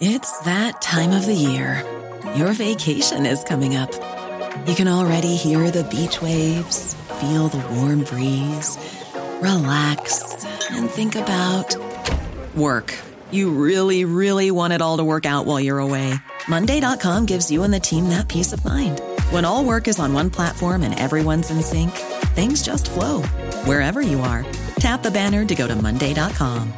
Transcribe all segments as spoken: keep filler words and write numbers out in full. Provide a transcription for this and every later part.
It's that time of the year. Your vacation is coming up. You can already hear the beach waves, feel the warm breeze, relax, and think about work. You really, really want it all to work out while you're away. Monday dot com gives you and the team that peace of mind. When all work is on one platform and everyone's in sync, things just flow. Wherever you are, tap the banner to go to Monday dot com.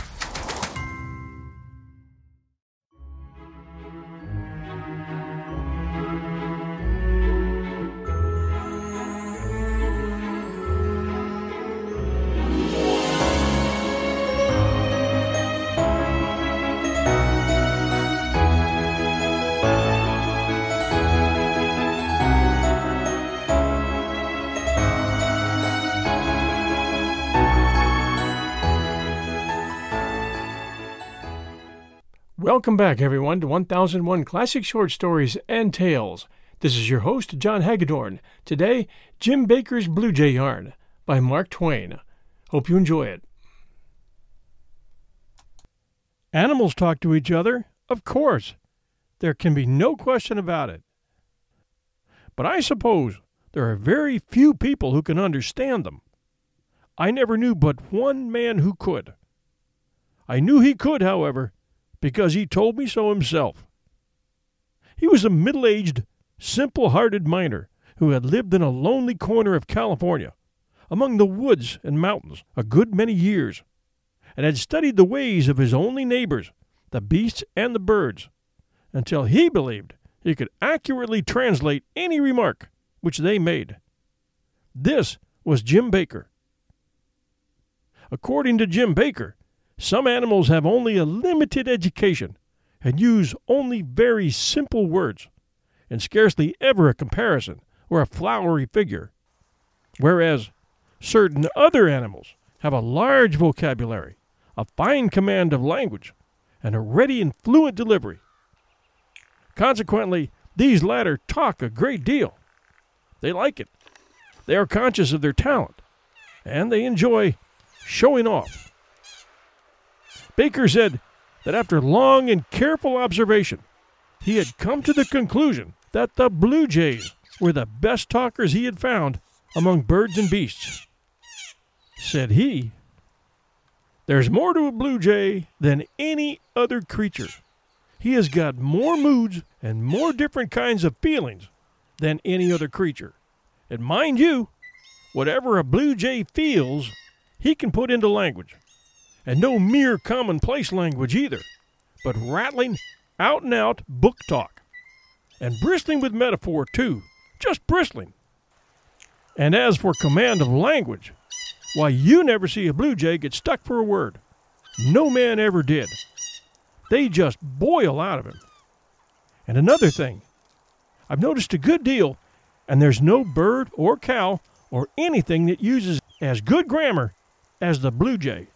Welcome back, everyone, to one thousand one Classic Short Stories and Tales. This is your host, John Hagedorn. Today, Jim Baker's Blue Jay Yarn by Mark Twain. Hope you enjoy it. Animals talk to each other, of course. There can be no question about it. But I suppose there are very few people who can understand them. I never knew but one man who could. I knew he could, however, because he told me so himself. He was a middle-aged, simple-hearted miner who had lived in a lonely corner of California, among the woods and mountains, a good many years, and had studied the ways of his only neighbors, the beasts and the birds, until he believed he could accurately translate any remark which they made. This was Jim Baker. According to Jim Baker, some animals have only a limited education and use only very simple words, and scarcely ever a comparison or a flowery figure, whereas certain other animals have a large vocabulary, a fine command of language, and a ready and fluent delivery. Consequently, these latter talk a great deal. They like it. They are conscious of their talent, and they enjoy showing off. Baker said that after long and careful observation, he had come to the conclusion that the blue jays were the best talkers he had found among birds and beasts. Said he, "There's more to a blue jay than any other creature. He has got more moods and more different kinds of feelings than any other creature. And mind you, whatever a blue jay feels, he can put into language. And no mere commonplace language either, but rattling, out-and-out book talk. And bristling with metaphor, too, just bristling. And as for command of language, why, you never see a blue jay get stuck for a word. No man ever did. They just boil out of him. And another thing, I've noticed a good deal, and there's no bird or cow or anything that uses as good grammar as the blue jay.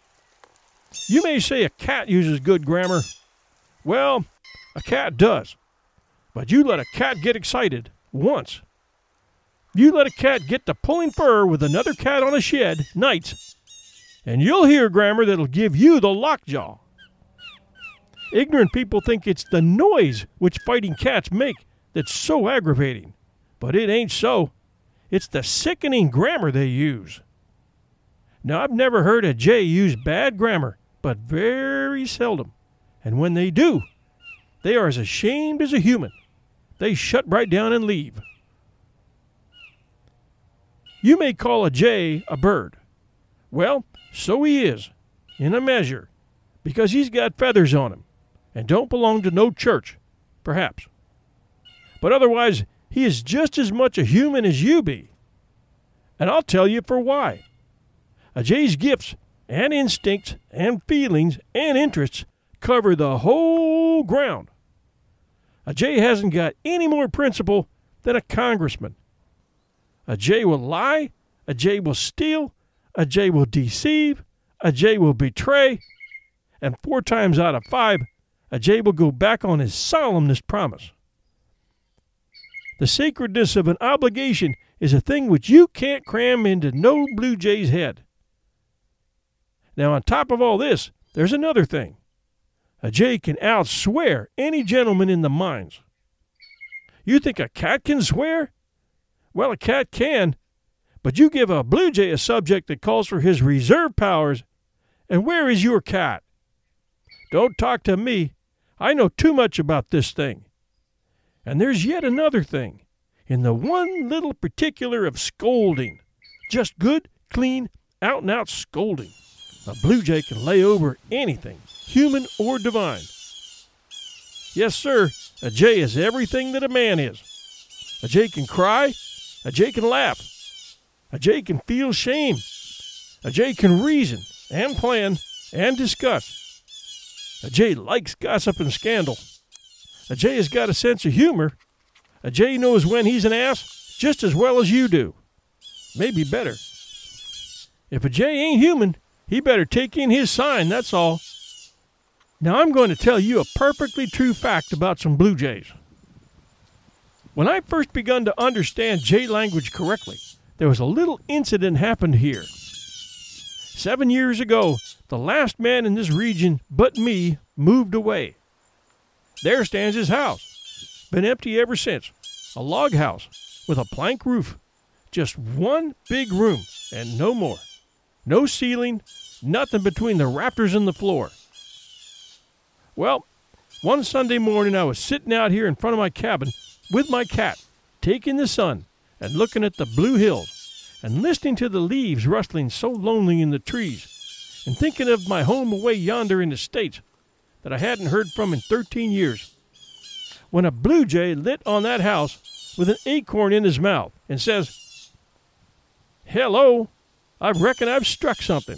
You may say a cat uses good grammar. Well, a cat does. But you let a cat get excited once. You let a cat get to pulling fur with another cat on a shed nights, and you'll hear grammar that'll give you the lockjaw. Ignorant people think it's the noise which fighting cats make that's so aggravating. But it ain't so. It's the sickening grammar they use. Now, I've never heard a jay use bad grammar, but very seldom. And when they do, they are as ashamed as a human. They shut right down and leave. You may call a jay a bird. Well, so he is, in a measure, because he's got feathers on him, and don't belong to no church, perhaps. But otherwise, he is just as much a human as you be. And I'll tell you for why. A jay's gifts and instincts and feelings and interests cover the whole ground. A jay hasn't got any more principle than a congressman. A jay will lie, a jay will steal, a jay will deceive, a jay will betray, and four times out of five, a jay will go back on his solemnest promise. The sacredness of an obligation is a thing which you can't cram into no blue jay's head. Now, on top of all this, there's another thing. A jay can outswear any gentleman in the mines. You think a cat can swear? Well, a cat can, but you give a blue jay a subject that calls for his reserve powers, and where is your cat? Don't talk to me. I know too much about this thing. And there's yet another thing, in the one little particular of scolding. Just good, clean, out-and-out scolding. A blue jay can lay over anything, human or divine. Yes, sir, a jay is everything that a man is. A jay can cry. A jay can laugh. A jay can feel shame. A jay can reason and plan and discuss. A jay likes gossip and scandal. A jay has got a sense of humor. A jay knows when he's an ass just as well as you do. Maybe better. If a jay ain't human, he better take in his sign, that's all. Now I'm going to tell you a perfectly true fact about some blue jays. When I first begun to understand jay language correctly, there was a little incident happened here. Seven years ago, the last man in this region but me moved away. There stands his house. Been empty ever since. A log house with a plank roof. Just one big room and no more. No ceiling, nothing between the rafters and the floor. Well, one Sunday morning I was sitting out here in front of my cabin with my cat, taking the sun and looking at the blue hills and listening to the leaves rustling so lonely in the trees and thinking of my home away yonder in the States that I hadn't heard from in thirteen years. When a blue jay lit on that house with an acorn in his mouth and says, "Hello, I reckon I've struck something."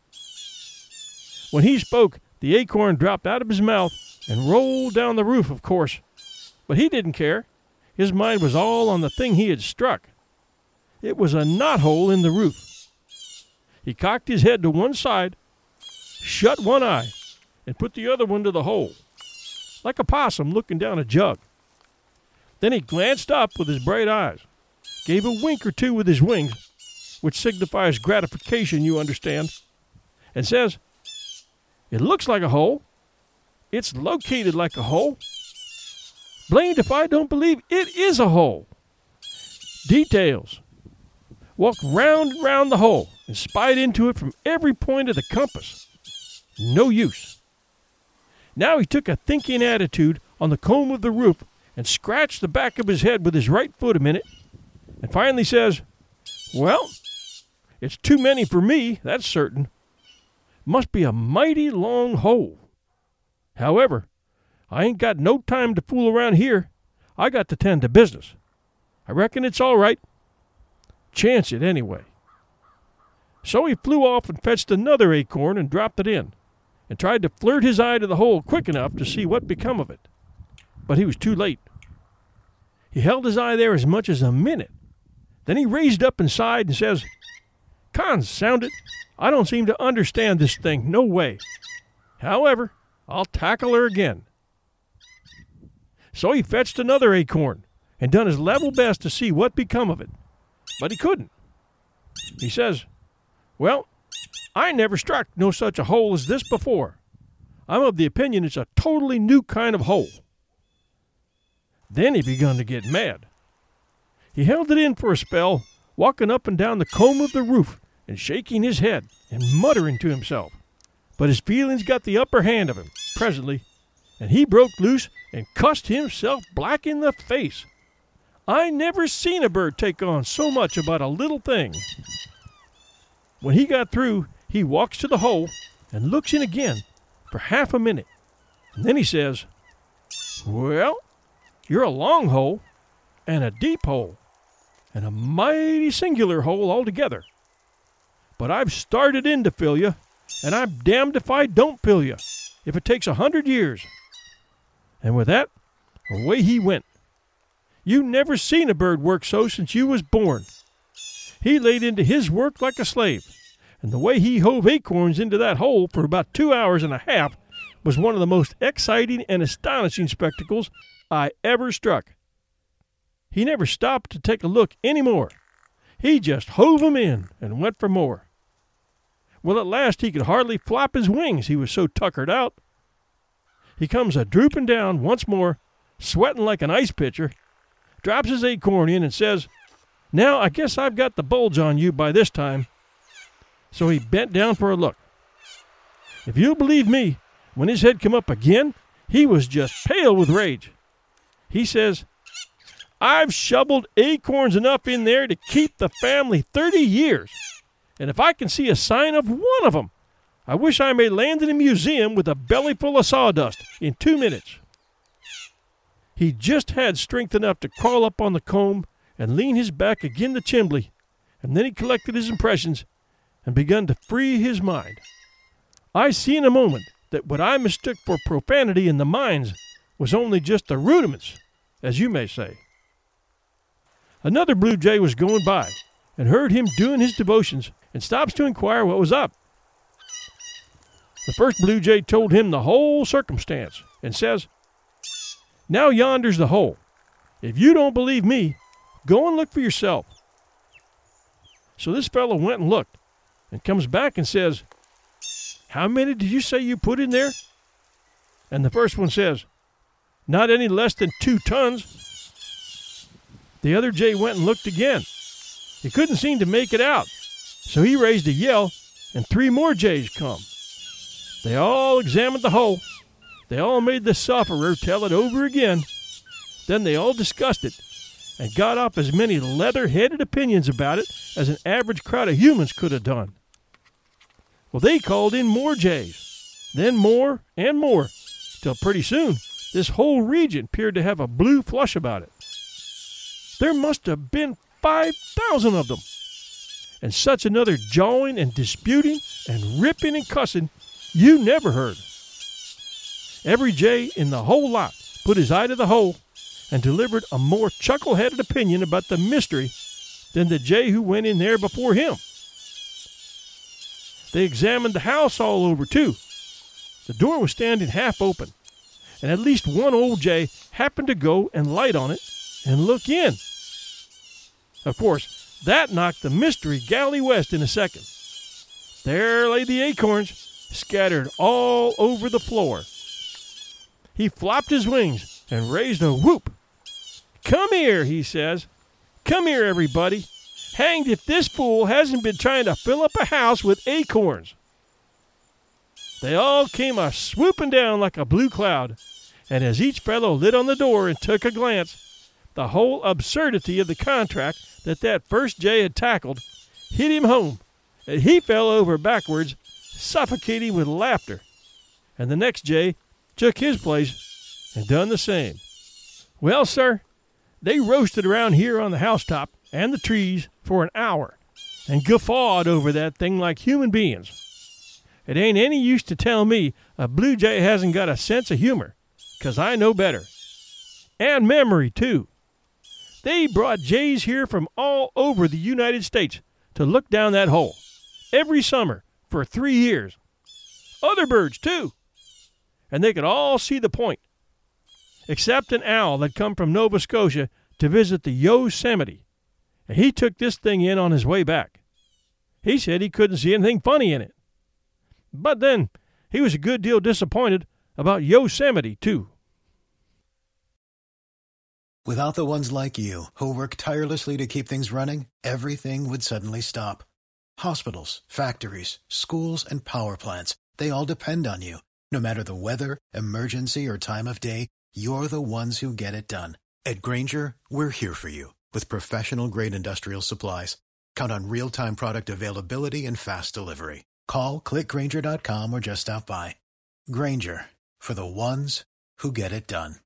When he spoke, the acorn dropped out of his mouth and rolled down the roof, of course. But he didn't care. His mind was all on the thing he had struck. It was a knothole in the roof. He cocked his head to one side, shut one eye, and put the other one to the hole, like a possum looking down a jug. Then he glanced up with his bright eyes, gave a wink or two with his wings, which signifies gratification, you understand, and says, "It looks like a hole. It's located like a hole. Blamed if I don't believe it is a hole. Details. Walked round and round the hole and spied into it from every point of the compass. No use. Now he took a thinking attitude on the comb of the roof and scratched the back of his head with his right foot a minute, and finally says, 'Well, it's too many for me, that's certain. Must be a mighty long hole. However, I ain't got no time to fool around here. I got to tend to business. I reckon it's all right. Chance it anyway.' So he flew off and fetched another acorn and dropped it in, and tried to flirt his eye to the hole quick enough to see what become of it. But he was too late. He held his eye there as much as a minute. Then he raised up and sighed and says, 'Consound it, I don't seem to understand this thing, no way. However, I'll tackle her again.' So he fetched another acorn and done his level best to see what become of it. But he couldn't. He says, 'Well, I never struck no such a hole as this before. I'm of the opinion it's a totally new kind of hole.' Then he begun to get mad. He held it in for a spell, walking up and down the comb of the roof and shaking his head and muttering to himself. But his feelings got the upper hand of him presently, and he broke loose and cussed himself black in the face. I never seen a bird take on so much about a little thing. When he got through, he walks to the hole and looks in again for half a minute. And then he says, 'Well, you're a long hole and a deep hole and a mighty singular hole altogether. But I've started in to fill you, and I'm damned if I don't fill you, if it takes a hundred years.' And with that, away he went. You never seen a bird work so since you was born. He laid into his work like a slave, and the way he hove acorns into that hole for about two hours and a half was one of the most exciting and astonishing spectacles I ever struck. He never stopped to take a look any more. He just hove 'em in and went for more. Well, at last he could hardly flap his wings, he was so tuckered out. he comes a drooping down once more, sweating like an ice pitcher, drops his acorn in and says, "Now I guess I've got the bulge on you by this time." So he bent down for a look. If you'll believe me, when his head come up again, he was just pale with rage. He says, "I've shoveled acorns enough in there to keep the family thirty years, and if I can see a sign of one of them, I wish I may land in a museum with a belly full of sawdust in two minutes." He just had strength enough to crawl up on the comb and lean his back agin the chimbley, and then he collected his impressions and begun to free his mind. I see in a moment that what I mistook for profanity in the mines was only just the rudiments, as you may say. Another blue jay was going by and heard him doing his devotions and stops to inquire what was up. The first blue jay told him the whole circumstance and says, "Now yonder's the hole. If you don't believe me, go and look for yourself." So this fellow went and looked and comes back and says, "How many did you say you put in there?" And the first one says, "Not any less than two tons." The other jay went and looked again. He couldn't seem to make it out, so he raised a yell, and three more jays come. They all examined the hole. They all made the sufferer tell it over again. Then they all discussed it and got off as many leather-headed opinions about it as an average crowd of humans could have done. Well, they called in more jays, then more and more, till pretty soon this whole region appeared to have a blue flush about it. There must have been five thousand of them, and such another jawing and disputing and ripping and cussing you never heard. Every jay in the whole lot put his eye to the hole and delivered a more chuckle-headed opinion about the mystery than the jay who went in there before him. They examined the house all over, too. The door was standing half open, and at least one old jay happened to go and light on it and look in. Of course, that knocked the mystery galley west in a second. There lay the acorns, scattered all over the floor. He flopped his wings and raised a whoop. "Come here," he says. "Come here, everybody. Hanged if this fool hasn't been trying to fill up a house with acorns." They all came a swooping down like a blue cloud, and as each fellow lit on the door and took a glance, the whole absurdity of the contract that that first jay had tackled hit him home, and he fell over backwards, suffocating with laughter, and the next jay took his place and done the same. Well, sir, they roasted around here on the housetop and the trees for an hour and guffawed over that thing like human beings. It ain't any use to tell me a blue jay hasn't got a sense of humor, 'cause I know better. And memory, too. They brought jays here from all over the United States to look down that hole every summer for three years. Other birds, too. And they could all see the point, except an owl that come from Nova Scotia to visit the Yosemite, and he took this thing in on his way back. He said he couldn't see anything funny in it. But then he was a good deal disappointed about Yosemite, too. Without the ones like you, who work tirelessly to keep things running, everything would suddenly stop. Hospitals, factories, schools, and power plants, they all depend on you. No matter the weather, emergency, or time of day, you're the ones who get it done. At Grainger, we're here for you with professional-grade industrial supplies. Count on real-time product availability and fast delivery. Call, click Grainger dot com, or just stop by. Grainger, for the ones who get it done.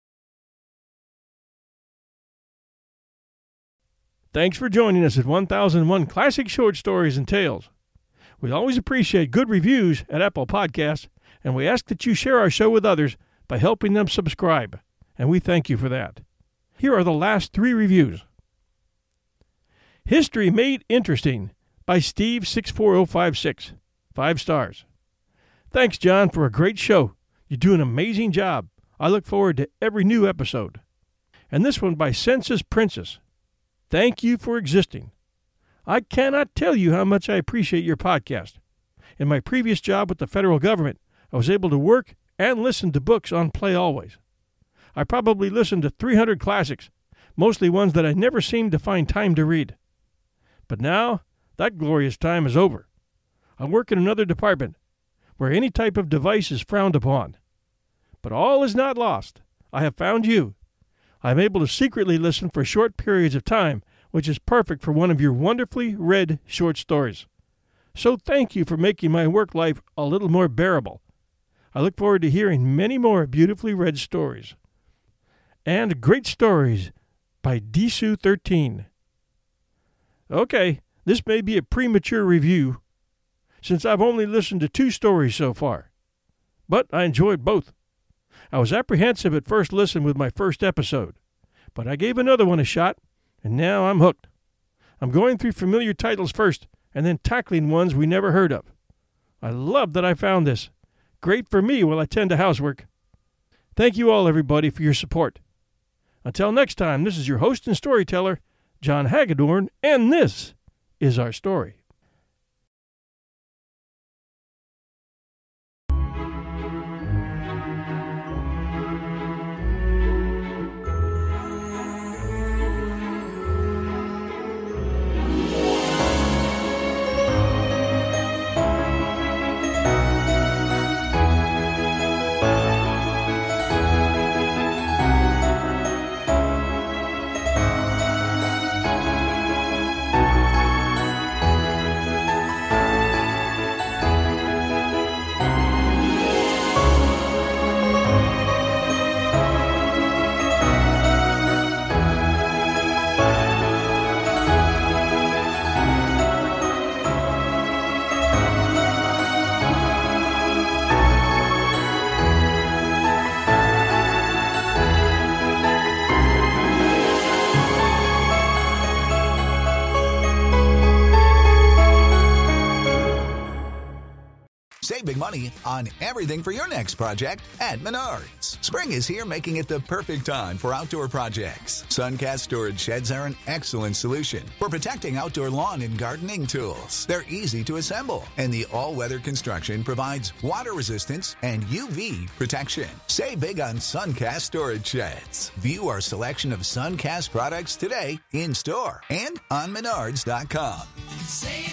Thanks for joining us at one thousand one Classic Short Stories and Tales. We always appreciate good reviews at Apple Podcasts, and we ask that you share our show with others by helping them subscribe, and we thank you for that. Here are the last three reviews. History Made Interesting by Steve six four zero five six. Five stars. Thanks, John, for a great show. You do an amazing job. I look forward to every new episode. And this one by Census Princess. Thank you for existing. I cannot tell you how much I appreciate your podcast. In my previous job with the federal government, I was able to work and listen to books on Play Always. I probably listened to three hundred classics, mostly ones that I never seemed to find time to read. But now, that glorious time is over. I work in another department, where any type of device is frowned upon. But all is not lost. I have found you. I am able to secretly listen for short periods of time, which is perfect for one of your wonderfully read short stories. So thank you for making my work life a little more bearable. I look forward to hearing many more beautifully read stories. And great stories by D S U thirteen. Okay, this may be a premature review, since I've only listened to two stories so far. But I enjoyed both. I was apprehensive at first listen with my first episode, but I gave another one a shot, and now I'm hooked. I'm going through familiar titles first, and then tackling ones we never heard of. I love that I found this. Great for me while I tend to housework. Thank you all, everybody, for your support. Until next time, this is your host and storyteller, John Hagedorn, and this is our story. Save big money on everything for your next project at Menards. Spring is here, making it the perfect time for outdoor projects. Suncast storage sheds are an excellent solution for protecting outdoor lawn and gardening tools. They're easy to assemble, and the all-weather construction provides water resistance and U V protection. Save big on Suncast storage sheds. View our selection of Suncast products today in store and on Menards dot com. Save